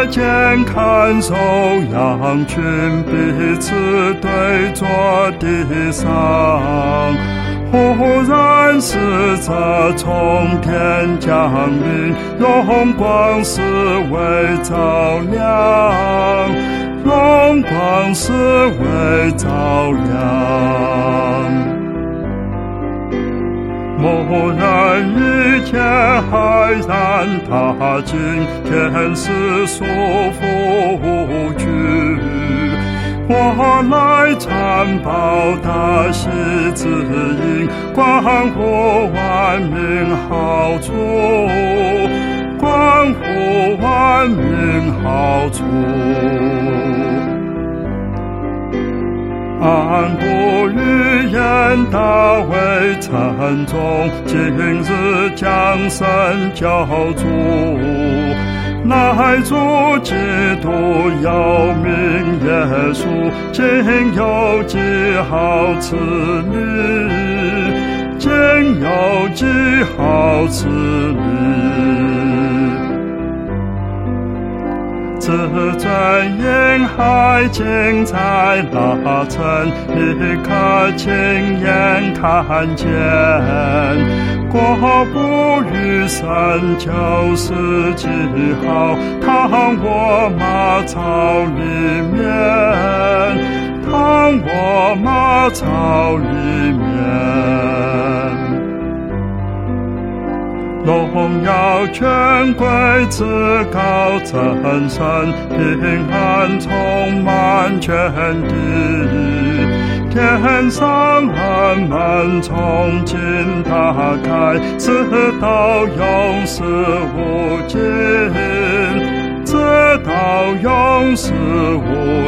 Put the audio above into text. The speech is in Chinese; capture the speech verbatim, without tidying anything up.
见看守羊群彼此对坐地上，忽然使者从天降临，用光是为照亮，用光是为照亮。蓦然一天骇然大惊，天使束缚惧，我来传报大喜之音，关乎万民好处，关乎万民好处。安不语言大为沉重，今日将生救主，乃主基督有名耶稣，今有极好赐礼，今有极好赐礼。至尊婴孩竟在那城，你可亲眼看见，果不余生就是记号，躺我马槽里面，躺我马槽里面。荣耀权贵至高真神，平安充满全地，天上人们从今打开，直到永世无尽，直到永世无